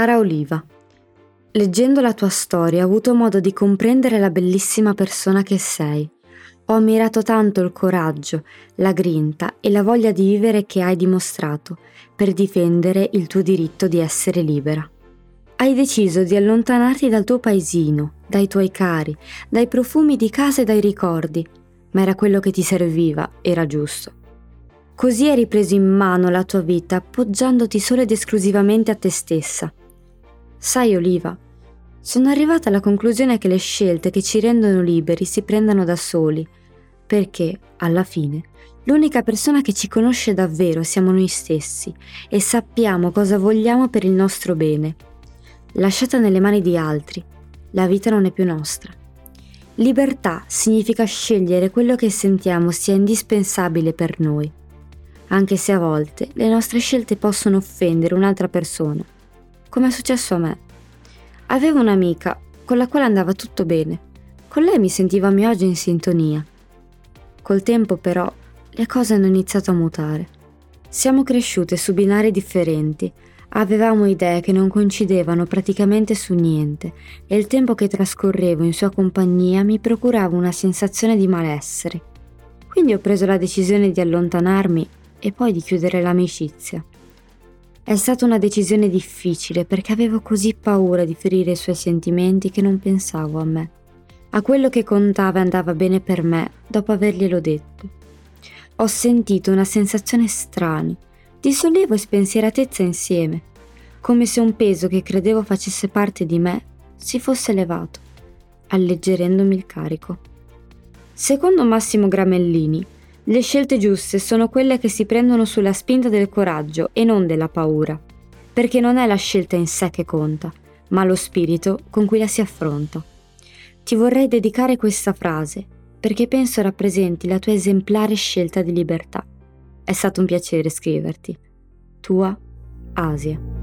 Cara Oliva, leggendo la tua storia ho avuto modo di comprendere la bellissima persona che sei. Ho ammirato tanto il coraggio, la grinta e la voglia di vivere che hai dimostrato per difendere il tuo diritto di essere libera. Hai deciso di allontanarti dal tuo paesino, dai tuoi cari, dai profumi di casa e dai ricordi, ma era quello che ti serviva, era giusto. Così hai ripreso in mano la tua vita appoggiandoti solo ed esclusivamente a te stessa. Sai Oliva, sono arrivata alla conclusione che le scelte che ci rendono liberi si prendano da soli, perché, alla fine, l'unica persona che ci conosce davvero siamo noi stessi e sappiamo cosa vogliamo per il nostro bene. Lasciata nelle mani di altri, la vita non è più nostra. Libertà significa scegliere quello che sentiamo sia indispensabile per noi, anche se a volte le nostre scelte possono offendere un'altra persona, come è successo a me. Avevo un'amica con la quale andava tutto bene, con lei mi sentivo a mio agio in sintonia. Col tempo però le cose hanno iniziato a mutare. Siamo cresciute su binari differenti, avevamo idee che non coincidevano praticamente su niente e il tempo che trascorrevo in sua compagnia mi procurava una sensazione di malessere. Quindi ho preso la decisione di allontanarmi e poi di chiudere l'amicizia. È stata una decisione difficile perché avevo così paura di ferire i suoi sentimenti che non pensavo a me, a quello che contava e andava bene per me dopo averglielo detto. Ho sentito una sensazione strana, di sollievo e spensieratezza insieme, come se un peso che credevo facesse parte di me si fosse levato, alleggerendomi il carico. Secondo Massimo Gramellini, le scelte giuste sono quelle che si prendono sulla spinta del coraggio e non della paura, perché non è la scelta in sé che conta, ma lo spirito con cui la si affronta. Ti vorrei dedicare questa frase, perché penso rappresenti la tua esemplare scelta di libertà. È stato un piacere scriverti. Tua Asia.